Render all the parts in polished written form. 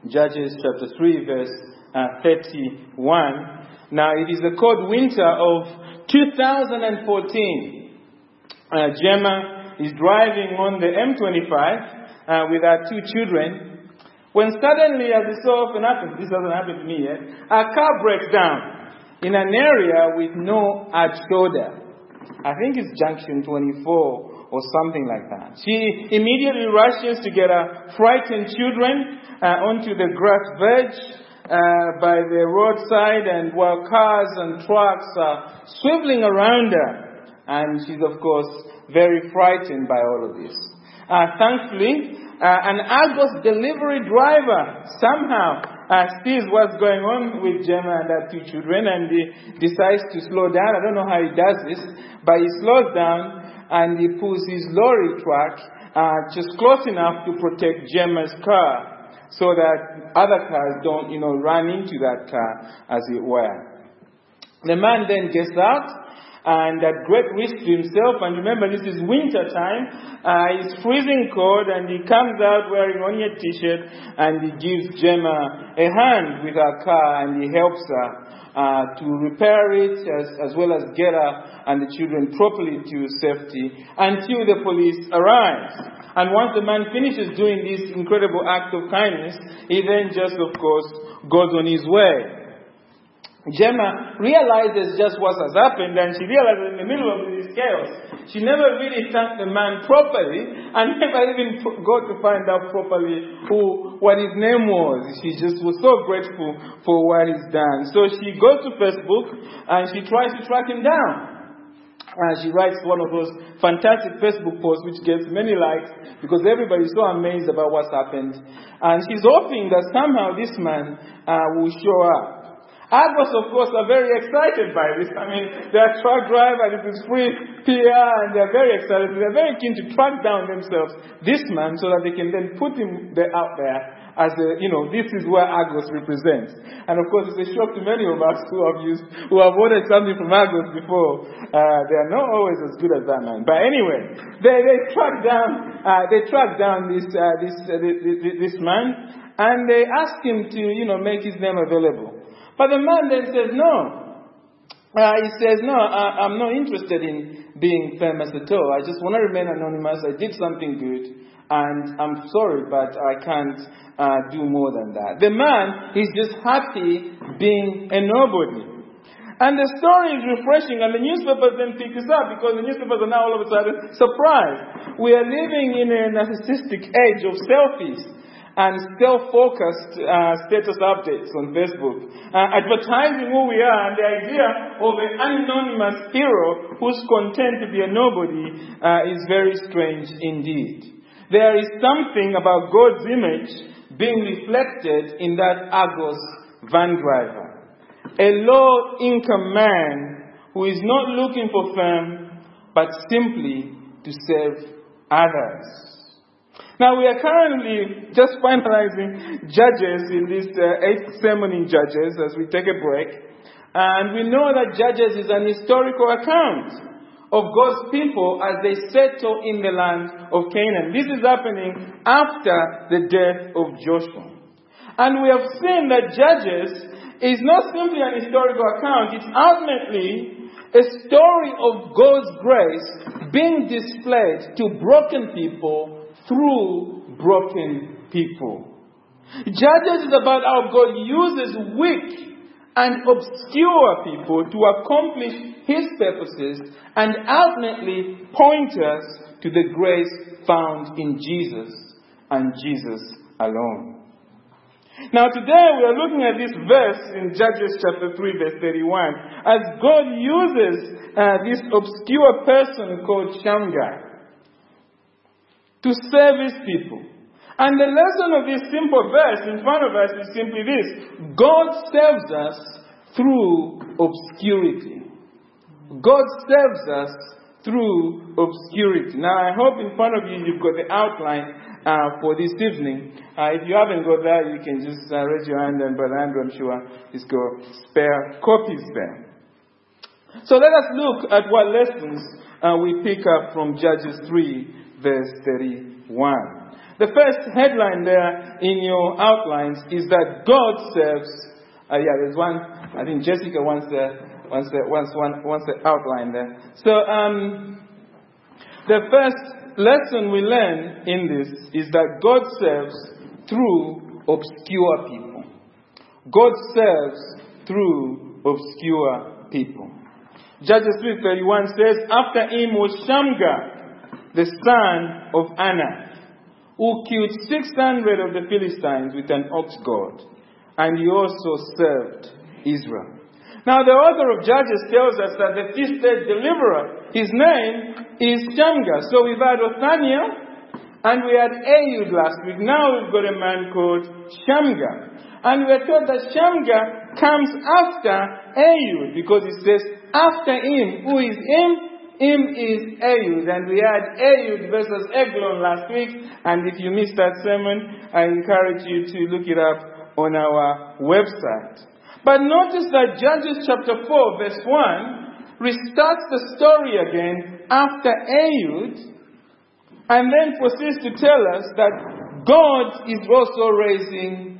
Judges chapter 3, verse 31. Now, it is the cold winter of 2014. Gemma is driving on the M25 with her two children, when suddenly, as it so often happens, this hasn't happened to me yet, a car breaks down in an area with no arch shoulder. I think it's junction 24 or something like that. She immediately rushes to get her frightened children onto the grass verge by the roadside, and while cars and trucks are swiveling around her, and she's, of course, very frightened by all of this. Thankfully, an Argos delivery driver somehow sees what's going on with Gemma and her two children, and he decides to slow down. I don't know how he does this, but he slows down and he pulls his lorry truck just close enough to protect Gemma's car, so that other cars don't, run into that car, as it were. The man then gets out, and at great risk to himself, and remember this is winter time, it's freezing cold, and he comes out wearing only a t-shirt, and he gives Gemma a hand with her car, and he helps her to repair it, as well as get her and the children properly to safety, until the police arrives. And once the man finishes doing this incredible act of kindness, he then just, of course, goes on his way. Gemma realizes just what has happened, and she realizes in the middle of this chaos, she never really thanked the man properly, and never even got to find out properly what his name was. She just was so grateful for what he's done. So she goes to Facebook, and she tries to track him down. She writes one of those fantastic Facebook posts which gets many likes because everybody's so amazed about what's happened. And she's hoping that somehow this man will show up. Argos, of course, are very excited by this. I mean, they're truck driver, it is free PR, and they're very excited. They're very keen to track down themselves this man so that they can then put him out there as this is where Argos represents. And of course, it's a shock to many of us who have ordered something from Argos before. They are not always as good as that man. But anyway, they track down this man, and they ask him to make his name available. But the man then says no. He says, no, I'm not interested in being famous at all. I just want to remain anonymous. I did something good, and I'm sorry, but I can't do more than that. The man is just happy being a nobody. And the story is refreshing, and the newspapers then pick this up, because the newspapers are now all of a sudden surprised. We are living in a narcissistic age of selfies and self-focused status updates on Facebook, advertising who we are, and the idea of an anonymous hero who's content to be a nobody is very strange indeed. There is something about God's image being reflected in that Argos van driver. A low-income man who is not looking for fame, but simply to serve others. Now, we are currently just finalizing Judges in this 8th sermon in Judges as we take a break. And we know that Judges is an historical account of God's people as they settle in the land of Canaan. This is happening after the death of Joshua. And we have seen that Judges is not simply an historical account. It's ultimately a story of God's grace being displayed to broken people through broken people. Judges is about how God uses weak and obscure people to accomplish His purposes and ultimately point us to the grace found in Jesus and Jesus alone. Now today we are looking at this verse in Judges chapter 3 verse 31 as God uses this obscure person called Shamgar to serve His people. And the lesson of this simple verse in front of us is simply this: God serves us through obscurity. God serves us through obscurity. Now I hope in front of you you've got the outline for this evening. If you haven't got that, you can just raise your hand, and Brother Andrew, I'm sure, he's got spare copies there. So let us look at what lessons we pick up from Judges 3 verse 31. The first headline there in your outlines is that God serves. There's one. I think Jessica wants the outline there. So the first lesson we learn in this is that God serves through obscure people. God serves through obscure people. Judges 3:31 says, "After him was Shamgar, the son of Anath, who killed 600 of the Philistines with an ox goad, and he also served Israel." Now the author of Judges tells us that the feasted deliverer, his name is Shamgar. So we've had Othniel and we had Ehud last week. Now we've got a man called Shamgar. And we're told that Shamgar comes after Ehud, because it says after him. Who is him? Him is Ehud. And we had Ehud versus Eglon last week. And if you missed that sermon, I encourage you to look it up on our website. But notice that Judges chapter 4 verse 1 restarts the story again after Ehud, and then proceeds to tell us that God is also raising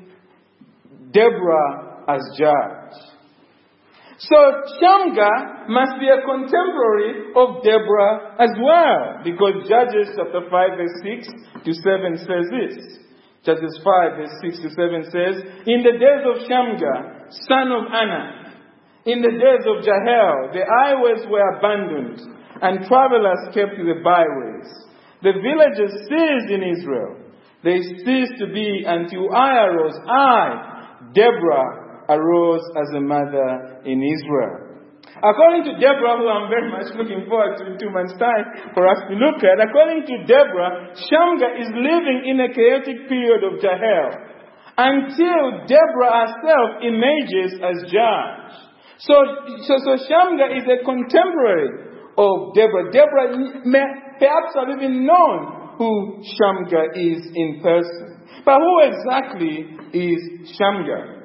Deborah as judge. So Shamgar must be a contemporary of Deborah as well, because Judges chapter 5 verse 6 to 7 says this. Judges 5 verse 6 to 7 says, "In the days of Shamgar, son of Anath, in the days of Jael, the highways were abandoned, and travelers kept the byways. The villages ceased in Israel. They ceased to be until I arose. Deborah, arose as a mother in Israel." According to Deborah, who I'm very much looking forward to in 2 months' time for us to look at, according to Deborah, Shamgar is living in a chaotic period of Jael until Deborah herself emerges as judge. So Shamgar is a contemporary of Deborah. Deborah may perhaps have even known who Shamgar is in person. But who exactly is Shamgar?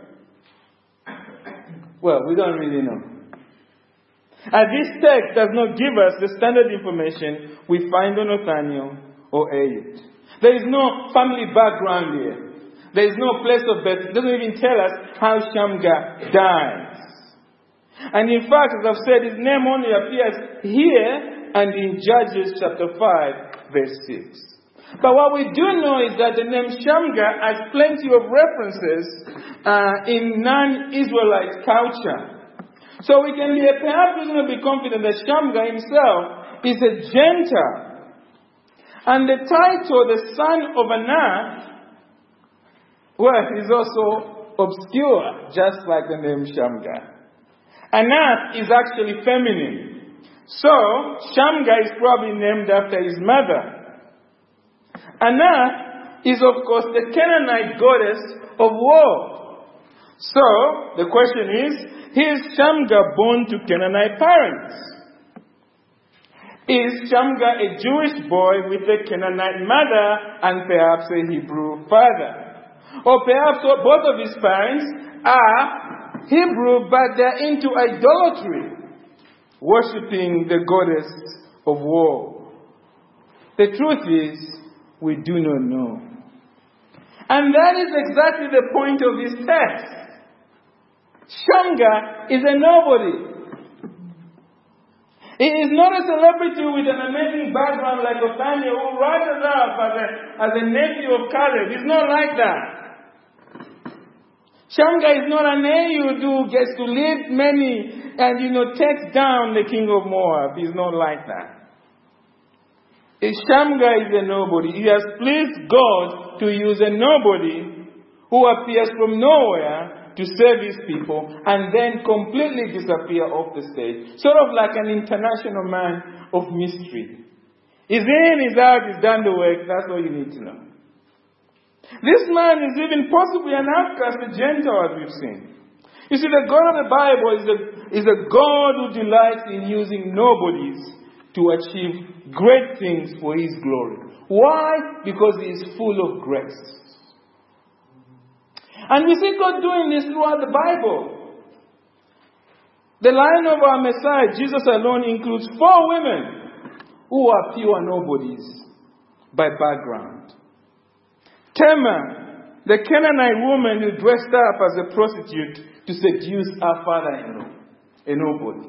Well, we don't really know. And this text does not give us the standard information we find on Othniel or Ehud. There is no family background here. There is no place of birth. It doesn't even tell us how Shamgar dies. And in fact, as I've said, his name only appears here and in Judges chapter 5, verse 6. But what we do know is that the name Shamgar has plenty of references in non-Israelite culture. So we can be perhaps reasonably confident that Shamgar himself is a Gentile. And the title, the son of Anath, is also obscure, just like the name Shamgar. Anath is actually feminine. So Shamgar is probably named after his mother. Anath is, of course, the Canaanite goddess of war. So the question is Shamgar born to Canaanite parents? Is Shamgar a Jewish boy with a Canaanite mother and perhaps a Hebrew father? Or perhaps both of his parents are Hebrew, but they're into idolatry, worshipping the goddess of war. The truth is, we do not know. And that is exactly the point of this text. Shamgar is a nobody. He is not a celebrity with an amazing background like Othniel, who rises up as a nephew of Caleb. He's not like that. Shamgar is not an Ehud who gets to lead many and, takes down the king of Moab. He's not like that. Shamgar is a nobody. He has pleased God to use a nobody who appears from nowhere to serve his people and then completely disappear off the stage. Sort of like an international man of mystery. He's in, he's out, he's done the work. That's all you need to know. This man is even possibly an outcast, a Gentile, as we've seen. You see, the God of the Bible is a God who delights in using nobodies to achieve great things for his glory. Why? Because he is full of grace. And we see God doing this throughout the Bible. The line of our Messiah, Jesus alone, includes 4 women who are pure nobodies by background. Tamar, the Canaanite woman who dressed up as a prostitute to seduce her father-in-law, a nobody.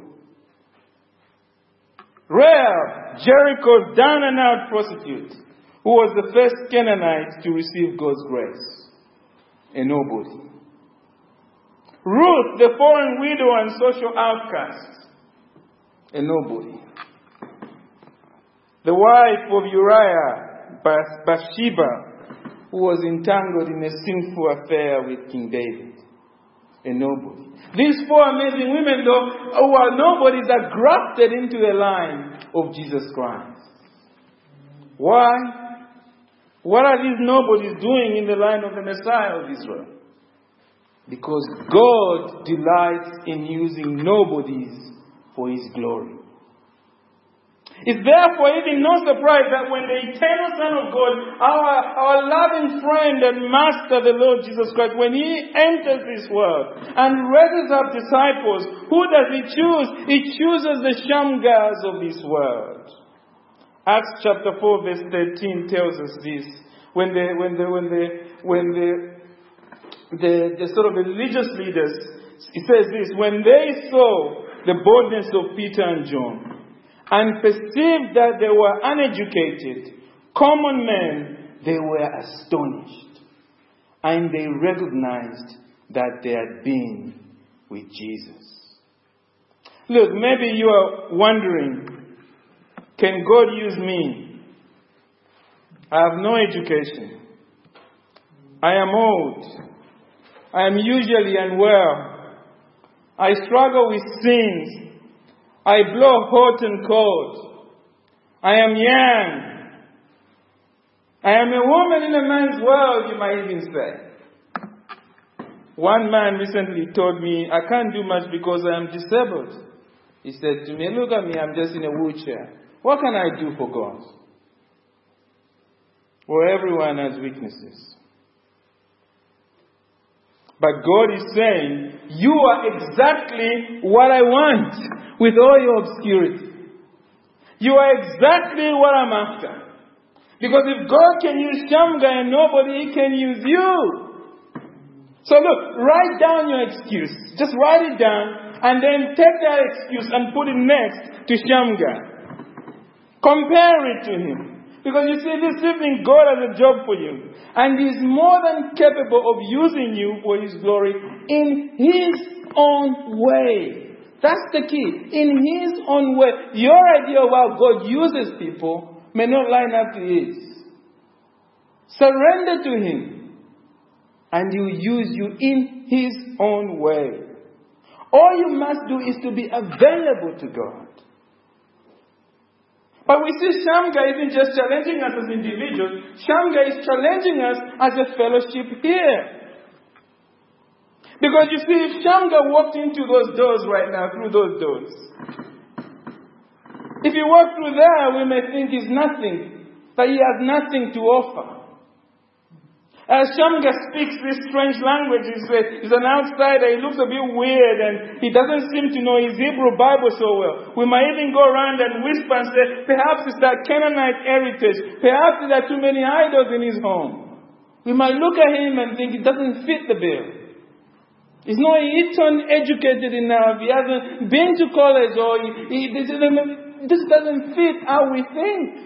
Rahab, Jericho's down-and-out prostitute, who was the first Canaanite to receive God's grace, a nobody. Ruth, the foreign widow and social outcast, a nobody. The wife of Uriah, Bathsheba, who was entangled in a sinful affair with King David, a nobody. These four amazing women, though, who are nobodies, are grafted into the line of Jesus Christ. Why? What are these nobodies doing in the line of the Messiah of Israel? Because God delights in using nobodies for His glory. It's therefore even no surprise that when the eternal Son of God, our loving friend and Master, the Lord Jesus Christ, when He enters this world and raises up disciples, who does He choose? He chooses the Shamgars of this world. Acts chapter 4 verse 13 tells us this. When the sort of religious leaders, it says this: when they saw the boldness of Peter and John, and perceived that they were uneducated, common men, they were astonished. And they recognized that they had been with Jesus. Look, maybe you are wondering, can God use me? I have no education. I am old. I am usually unwell. I struggle with sins. I blow hot and cold. I am young. I am a woman in a man's world, you might even say. One man recently told me, I can't do much because I am disabled. He said to me, look at me, I'm just in a wheelchair. What can I do for God? Well, everyone has weaknesses. But God is saying, you are exactly what I want with all your obscurity. You are exactly what I'm after. Because if God can use Shamgar and nobody, He can use you. So look, write down your excuse. Just write it down and then take that excuse and put it next to Shamgar. Compare it to him. Because you see, this evening God has a job for you. And He's more than capable of using you for His glory in His own way. That's the key. In His own way. Your idea of how God uses people may not line up to His. Surrender to Him. And He will use you in His own way. All you must do is to be available to God. But we see Shamgar isn't just challenging us as individuals. Shamgar is challenging us as a fellowship here. Because you see, if Shamgar walked into those doors right now, through those doors, if he walked through there, we may think he's nothing, that he has nothing to offer. As Shamgar speaks this strange language, he's an outsider, he looks a bit weird, and he doesn't seem to know his Hebrew Bible so well. We might even go around and whisper and say, perhaps it's that Canaanite heritage, perhaps there are too many idols in his home. We might look at him and think he doesn't fit the bill. He's not Eton educated enough, he hasn't been to college, or this doesn't fit how we think.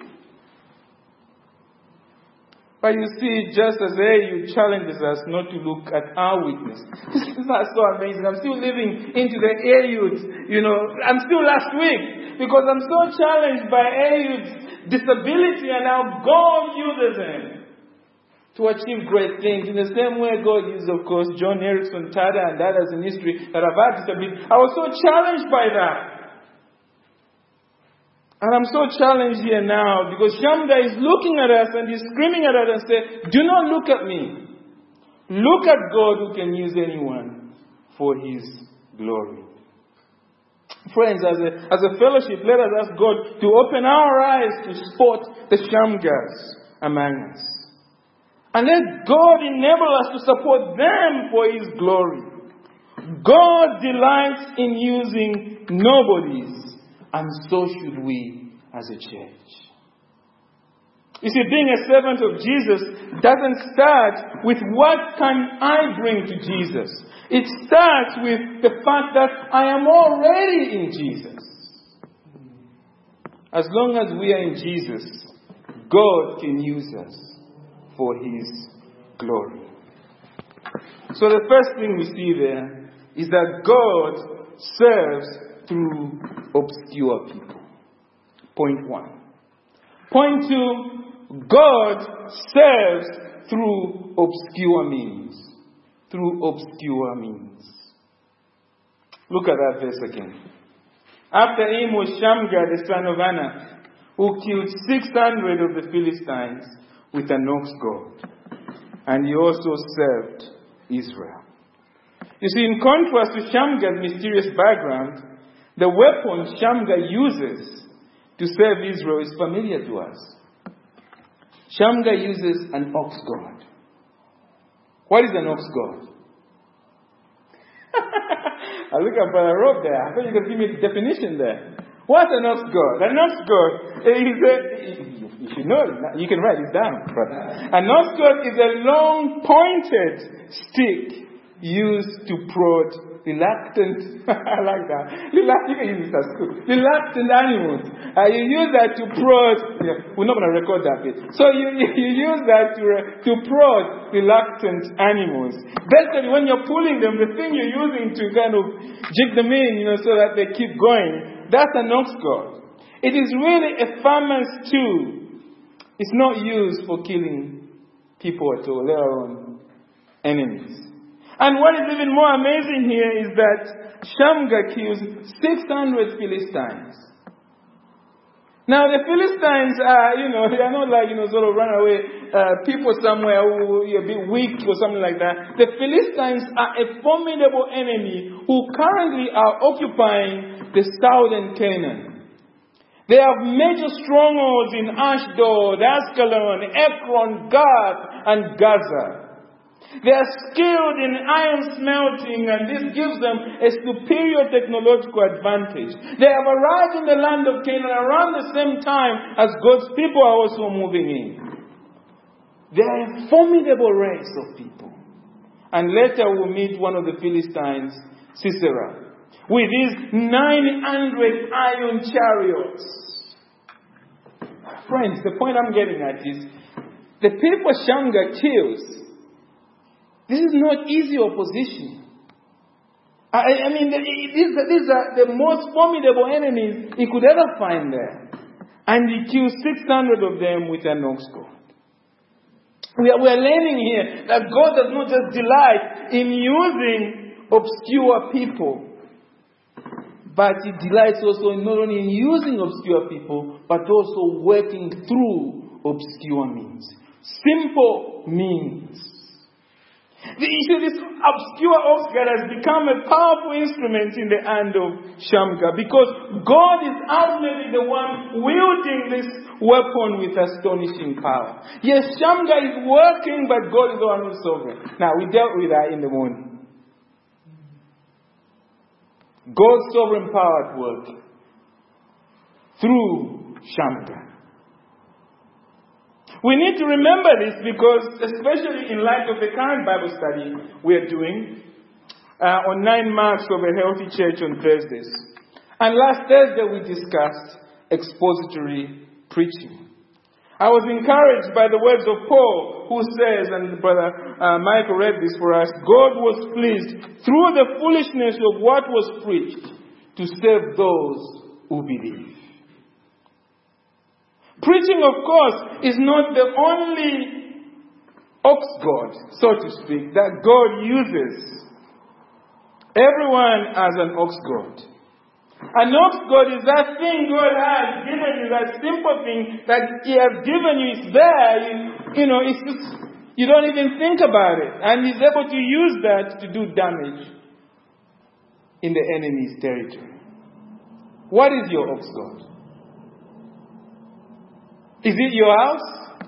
But you see, just as Ehud challenges us not to look at our weakness. This is so amazing. I'm still living into the Ehud. I'm still last week. Because I'm so challenged by Ehud's disability and how God uses him to achieve great things. In the same way God used, of course, John Erickson Tada and others in history that have had disability. I was so challenged by that. And I'm so challenged here now because Shamgar is looking at us and he's screaming at us and saying, do not look at me. Look at God who can use anyone for His glory. Friends, as a fellowship, let us ask God to open our eyes to spot the Shamgars among us. And let God enable us to support them for His glory. God delights in using nobodies. And so should we as a church. You see, being a servant of Jesus doesn't start with what can I bring to Jesus. It starts with the fact that I am already in Jesus. As long as we are in Jesus, God can use us for His glory. So the first thing we see there is that God serves through obscure people. Point 1. Point 2, God serves through obscure means. Through obscure means. Look at that verse again. After him was Shamgar, the son of Anath, who killed 600 of the Philistines with an ox goad. And he also served Israel. You see, in contrast to Shamgar's mysterious background, the weapon Shamgar uses to serve Israel is familiar to us. Shamgar uses an ox goad. What is an ox goad? I look at Brother Rob there. I thought you could give me the definition there. What's an ox goad? An ox goad is you should know it. You can write it down, brother. An ox goad is a long pointed stick used to prod reluctant, I like that. You can use it at school. Reluctant animals. You use that to prod. Yeah, we're not going to record that bit. So you use that to prod reluctant animals. Basically, when you're pulling them, the thing you're using to kind of jig them in, so that they keep going, that's an ox goad. It is really a farmer's tool. It's not used for killing people at all, let alone enemies. And what is even more amazing here is that Shamgar kills 600 Philistines. Now the Philistines are, they are not like, sort of runaway people somewhere who are a bit weak or something like that. The Philistines are a formidable enemy who currently are occupying the southern Canaan. They have major strongholds in Ashdod, Ascalon, Ekron, Gath, and Gaza. They are skilled in iron smelting, and this gives them a superior technological advantage. They have arrived in the land of Canaan around the same time as God's people are also moving in. They are a formidable race of people. And later we'll meet one of the Philistines, Sisera, with his 900 iron chariots. Friends, the point I'm getting at is, the people Shamgar kills, this is not easy opposition. I mean, these are the most formidable enemies he could ever find there. And he kills 600 of them with an ox goad. We are learning here that God does not just delight in using obscure people, but He delights also in not only in using obscure people, but also working through obscure means. Simple means. The issue, this obscure ox goad has become a powerful instrument in the hand of Shamgar, because God is ultimately the one wielding this weapon with astonishing power. Yes, Shamgar is working, but God is the one who's sovereign. Now, we dealt with that in the morning. God's sovereign power at work through Shamgar. We need to remember this because, especially in light of the current Bible study we are doing on 9 marks of a healthy church on Thursdays. And last Thursday we discussed expository preaching. I was encouraged by the words of Paul, who says, and Brother Michael read this for us, God was pleased through the foolishness of what was preached to save those who believe. Preaching, of course, is not the only ox goad, so to speak, that God uses. Everyone has an ox goad. An ox goad is that thing God has given you, that simple thing that He has given you. It's there. It's just, you don't even think about it. And He's able to use that to do damage in the enemy's territory. What is your ox goad? Is it your house?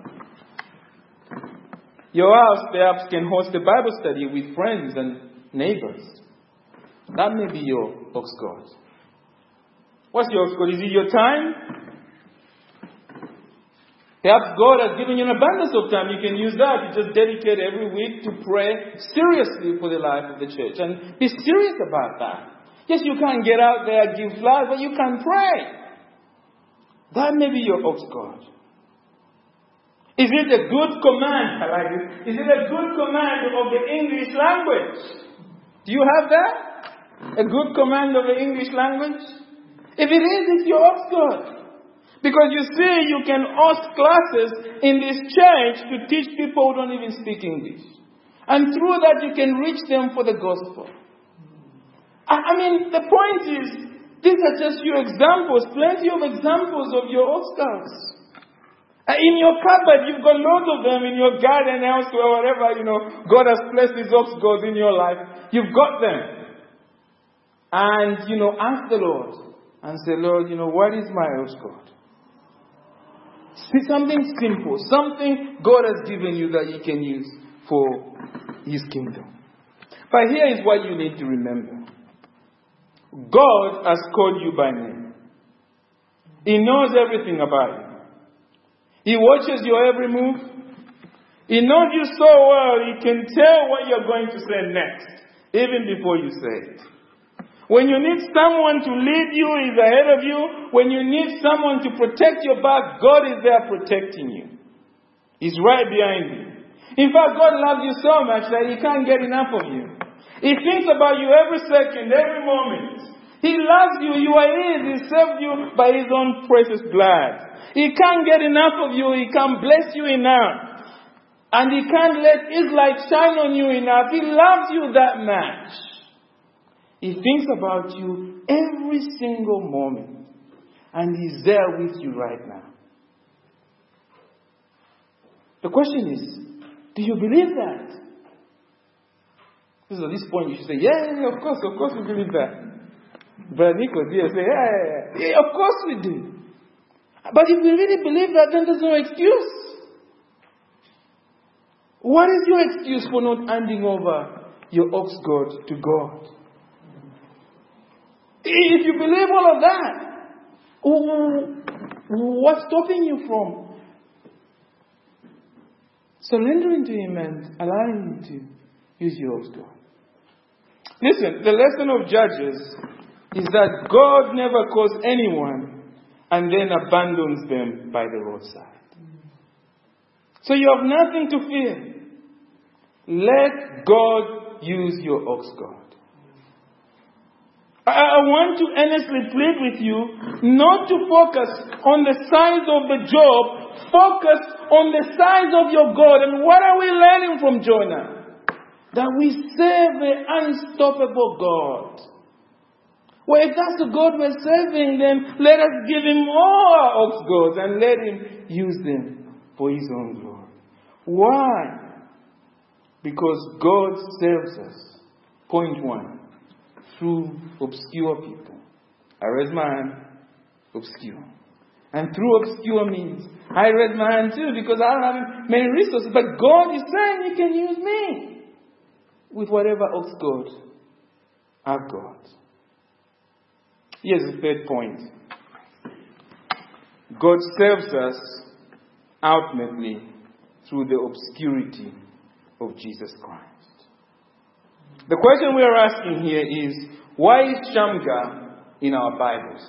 Your house perhaps can host a Bible study with friends and neighbors. That may be your ox goad. What's your ox goad? Is it your time? Perhaps God has given you an abundance of time. You can use that. You just dedicate every week to pray seriously for the life of the church. And be serious about that. Yes, you can't get out there, give flowers, but you can pray. That may be your ox God. Is it a good command? I like it. Is it a good command of the English language? Do you have that? A good command of the English language? If it is, it's your ox God. Because you see, you can host classes in this church to teach people who don't even speak English. And through that, you can reach them for the gospel. I mean, the point is, these are just few examples, plenty of examples of your ox gods. In your cupboard, you've got loads of them. In your garden, elsewhere, whatever, God has placed these ox gods in your life. You've got them. And, ask the Lord and say, Lord, what is my ox god? See, something simple, something God has given you that you can use for His kingdom. But here is what you need to remember. God has called you by name. He knows everything about you. He watches your every move. He knows you so well, He can tell what you're going to say next, even before you say it. When you need someone to lead you, He's ahead of you. When you need someone to protect your back, God is there protecting you. He's right behind you. In fact, God loves you so much that He can't get enough of you. He thinks about you every second, every moment. He loves you. You are His. He saved you by His own precious blood. He can't get enough of you. He can't bless you enough. And He can't let His light shine on you enough. He loves you that much. He thinks about you every single moment. And He's there with you right now. The question is, do you believe that? Because at this point you should say, yeah, of course we believe that. Brother Nick was here say, yeah, of course we do. But if we really believe that, then there's no excuse. What is your excuse for not handing over your ox god to God? If you believe all of that, what's stopping you from surrendering to Him and allowing Him to use your ox god? Listen, the lesson of Judges is that God never calls anyone and then abandons them by the roadside. So you have nothing to fear. Let God use your ox god. I want to earnestly plead with you not to focus on the size of the job. Focus on the size of your God. And what are we learning from Jonah? That we serve an unstoppable God. Well, if that's the God we're serving, then let us give Him all our ox gods and let Him use them for His own glory. Why? Because God serves us. Point one. Through obscure people. I raise my hand, obscure. And through obscure means, I raise my hand too because I don't have many resources. But God is saying He can use me with whatever ox god I've got. Here's the third point. God serves us ultimately through the obscurity of Jesus Christ. The question we are asking here is, why is Shamgar in our Bibles?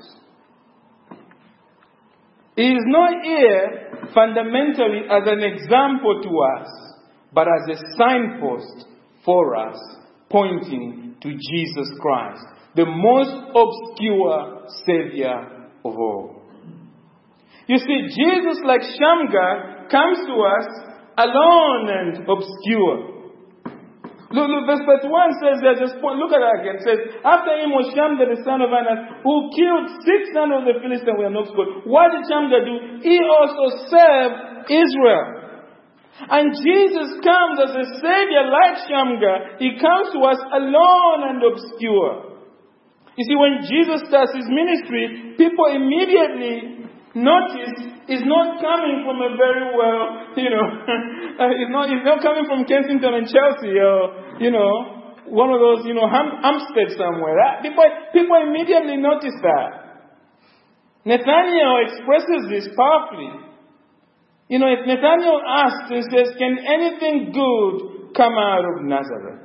He is not here fundamentally as an example to us, but as a signpost for us, pointing to Jesus Christ, the most obscure Savior of all. You see, Jesus, like Shamgar, comes to us alone and obscure. Look, verse 31 says, look at that again. It says, after him was Shamgar the son of Anath, who killed 600 of the Philistines with an ox goad. What did Shamgar do? He also served Israel. And Jesus comes as a Savior like Shamgar. He comes to us alone and obscure. You see, when Jesus starts His ministry, people immediately notice he's not coming from a very well, he's not coming from Kensington and Chelsea or, one of those, Hampstead somewhere. People immediately notice that. Nathanael expresses this powerfully. You know, if Nathanael asks and says, can anything good come out of Nazareth?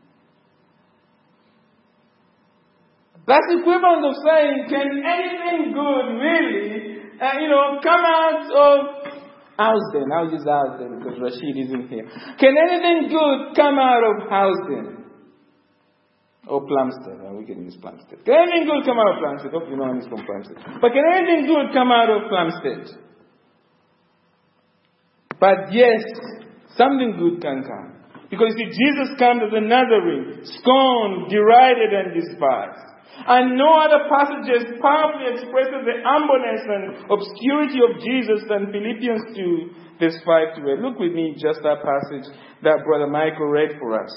That's equivalent of saying, can anything good really, come out of Housden? I'll use Housden because Rashid isn't here. Can anything good come out of Housden? Or Plumstead? We can use Plumstead. Can anything good come out of Plumstead? Hope you know he's from Plumstead. But can anything good come out of Plumstead? But yes, something good can come. Because you see, Jesus comes as a Nazarene, scorned, derided, and despised. And no other passages powerfully expresses the humbleness and obscurity of Jesus than Philippians 2, verse 5 to 8. Look with me just that passage that Brother Michael read for us.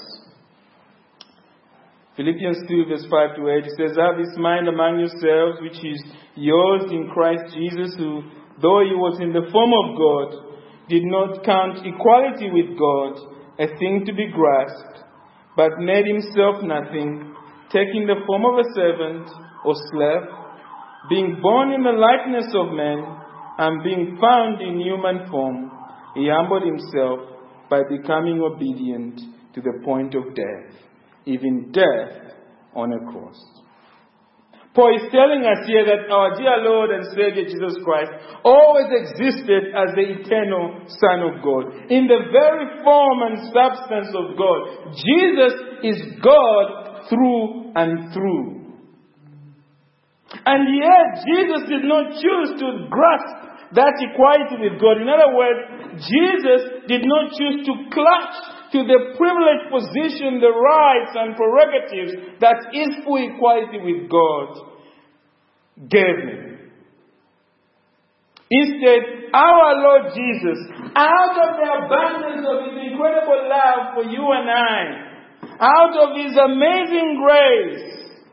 Philippians 2, verse 5 to 8, it says, have this mind among yourselves, which is yours in Christ Jesus, who, though he was in the form of God, did not count equality with God a thing to be grasped, but made himself nothing, taking the form of a servant or slave, being born in the likeness of men, and being found in human form, he humbled himself by becoming obedient to the point of death, even death on a cross. Paul is telling us here that our dear Lord and Savior Jesus Christ always existed as the eternal Son of God, in the very form and substance of God. Jesus is God through and through. And yet, Jesus did not choose to grasp that equality with God. In other words, Jesus did not choose to clutch to the privileged position, the rights and prerogatives that his full equality with God gave him. Instead, our Lord Jesus, out of the abundance of his incredible love for you and I, out of his amazing grace,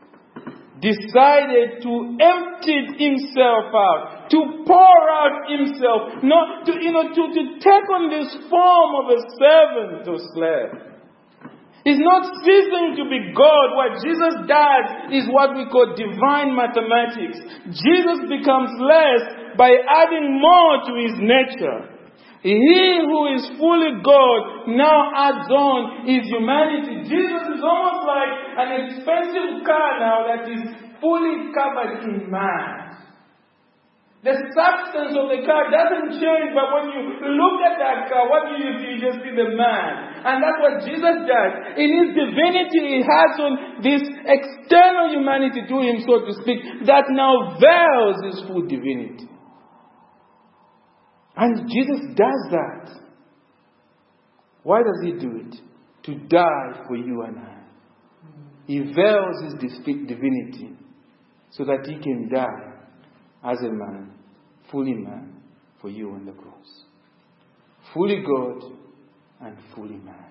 decided to empty himself out, to pour out himself, not to take on this form of a servant or slave. He's not ceasing to be God. What Jesus does is what we call divine mathematics. Jesus becomes less by adding more to his nature. He who is fully God now adds on his humanity. Jesus is almost like an expensive car now that is fully covered in man. The substance of the car doesn't change, but when you look at that car, what do you see? You just see the man. And that's what Jesus does. In his divinity, he has on this external humanity to him, so to speak, that now veils his full divinity. And Jesus does that. Why does he do it? To die for you and I. He veils his divinity so that he can die as a man, for you on the cross. Fully God and fully man.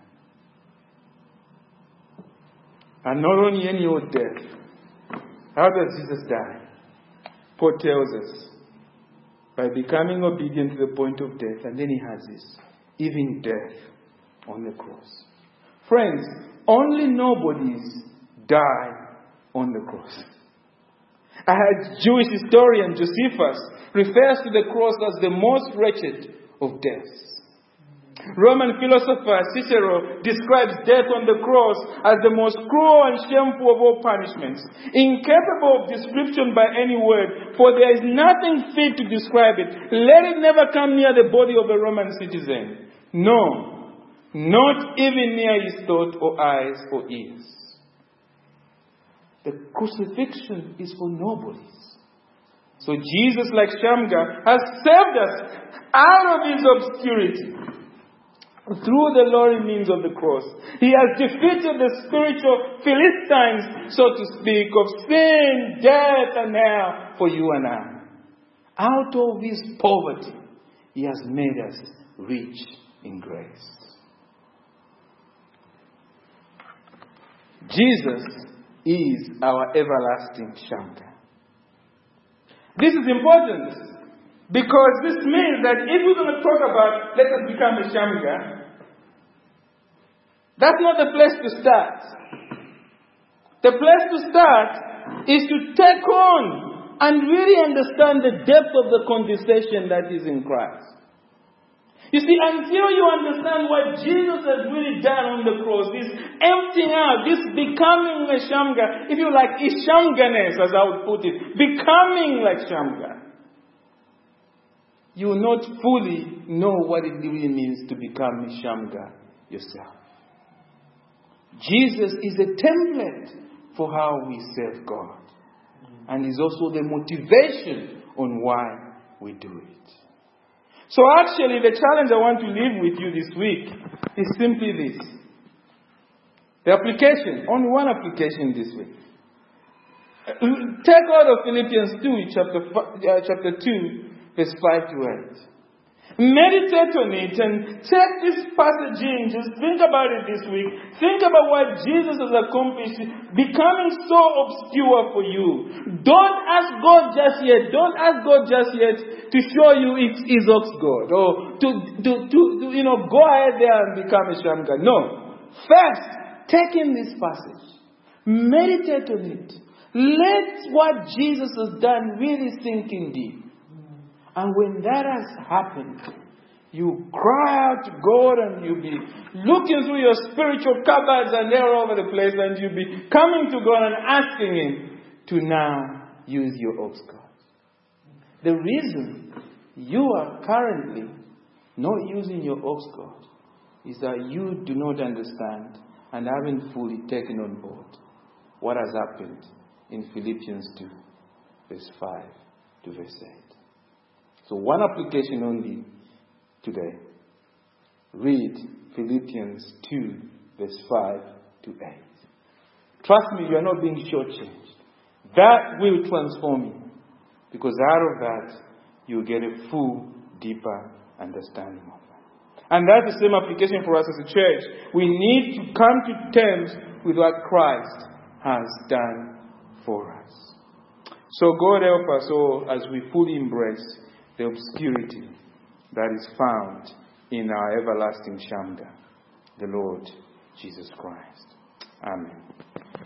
And not only any old death. How does Jesus die? Paul tells us, by becoming obedient to the point of death, and then he has this, even death on the cross. Friends, only nobodies die on the cross. A Jewish historian, Josephus, refers to the cross as the most wretched of deaths. Roman philosopher Cicero describes death on the cross as the most cruel and shameful of all punishments, incapable of description by any word, for there is nothing fit to describe it. Let it never come near the body of a Roman citizen. No, not even near his thought or eyes or ears. The crucifixion is for nobodies. So Jesus, like Shamgar, has saved us out of his obscurity through the glory means of the cross. He has defeated the spiritual Philistines, so to speak, of sin, death, and hell for you and I. Out of his poverty, he has made us rich in grace. Jesus is our everlasting Shamgar. This is important because this means that if we're going to talk about let us become a Shamgar, that's not the place to start. The place to start is to take on and really understand the depth of the conversation that is in Christ. You see, until you understand what Jesus has really done on the cross, this emptying out, this becoming a Shamgar, if you like, Ishamganes, as I would put it, becoming like Shamgar, you will not fully know what it really means to become a Shamgar yourself. Jesus is a template for how we serve God. And is also the motivation on why we do it. So actually, the challenge I want to leave with you this week is simply this. The application, only one application this week. Take out of Philippians 2, chapter 2, verse 5 to 8. Meditate on it and take this passage in. Just think about it this week. Think about what Jesus has accomplished, becoming so obscure for you. Don't ask God just yet. Don't ask God just yet to show you it's Enoch's God, or to go ahead there and become a Shamgar. No. First, take in this passage. Meditate on it. Let what Jesus has done really sink in deep. And when that has happened, you cry out to God and you'll be looking through your spiritual cupboards and they're all over the place, and you'll be coming to God and asking Him to now use your ox gods. The reason you are currently not using your ox god is that you do not understand and haven't fully taken on board what has happened in Philippians 2, verse 5 to verse 8. So one application only today. Read Philippians 2, verse 5 to 8. Trust me, you are not being shortchanged. That will transform you. Because out of that, you'll get a full, deeper understanding of that. And that's the same application for us as a church. We need to come to terms with what Christ has done for us. So God help us all as we fully embrace the obscurity that is found in our everlasting Shamgar, the Lord Jesus Christ. Amen.